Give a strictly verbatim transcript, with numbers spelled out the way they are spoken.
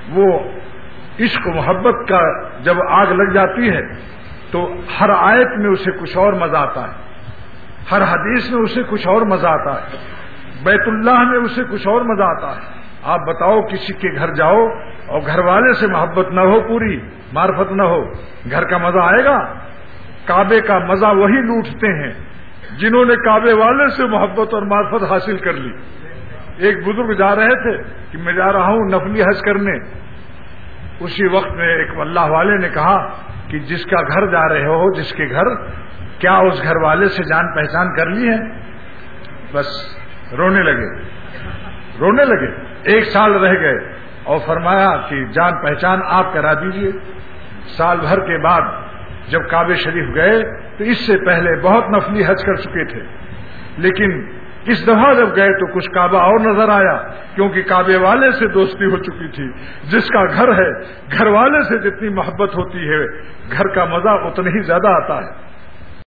وہ عشق و محبت کا جب آگ لگ جاتی ہے تو ہر آیت میں اسے کچھ اور مزہ آتا ہے، ہر حدیث میں اسے کچھ اور مزہ آتا ہے، بیت اللہ میں اسے کچھ اور مزہ آتا ہے۔ آپ بتاؤ کسی کے گھر جاؤ اور گھر والے سے محبت نہ ہو، پوری معرفت نہ ہو، گھر کا مزہ آئے گا؟ کعبے کا مزہ وہی لوٹتے ہیں جنہوں نے کعبے والے سے محبت اور معرفت حاصل کر لی۔ ایک بزرگ جا رہے تھے کہ میں جا رہا ہوں نفلی حج کرنے، اسی وقت میں ایک اللہ والے نے کہا کہ جس کا گھر جا رہے ہو، جس کے گھر، کیا اس گھر والے سے جان پہچان کر لی ہے؟ بس رونے لگے رونے لگے ایک سال رہ گئے اور فرمایا کہ جان پہچان آپ کرا دیجئے۔ سال بھر کے بعد جب کعبے شریف گئے تو اس سے پہلے بہت نفلی حج کر چکے تھے، لیکن اس دفعہ جب گئے تو کچھ کعبہ اور نظر آیا، کیونکہ کعبے والے سے دوستی ہو چکی تھی۔ جس کا گھر ہے، گھر والے سے جتنی محبت ہوتی ہے، گھر کا مزہ اتنا ہی زیادہ آتا ہے۔